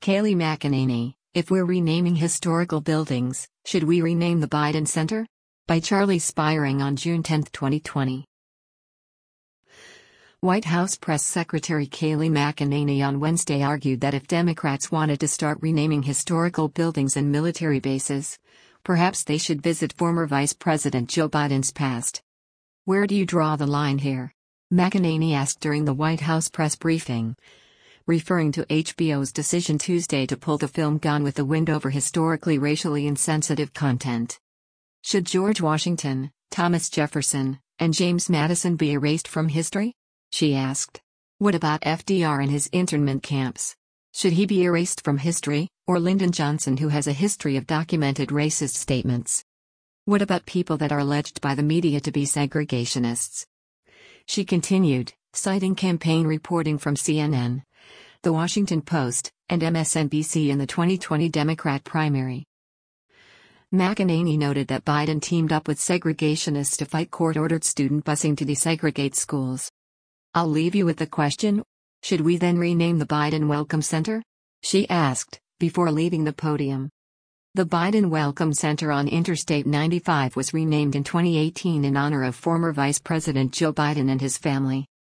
Kayleigh McEnany, if we're renaming historical buildings, should we rename the Biden Center? By Charlie Spiring on June 10, 2020. White House Press Secretary Kayleigh McEnany on Wednesday argued that if Democrats wanted to start renaming historical buildings and military bases, perhaps they should visit former Vice President Joe Biden's past. Where do you draw the line here? McEnany asked during the White House press briefing, referring to HBO's decision Tuesday to pull the film Gone with the Wind over historically racially insensitive content. Should George Washington, Thomas Jefferson, and James Madison be erased from history? She asked. What about FDR and his internment camps? Should he be erased from history, or Lyndon Johnson, who has a history of documented racist statements? What about people that are alleged by the media to be segregationists? She continued, citing campaign reporting from CNN, The Washington Post, and MSNBC in the 2020 Democrat primary. McEnany noted that Biden teamed up with segregationists to fight court-ordered student busing to desegregate schools. I'll leave you with the question, should we then rename the Biden Welcome Center? She asked, before leaving the podium. The Biden Welcome Center on Interstate 95 was renamed in 2018 in honor of former Vice President Joe Biden and his family.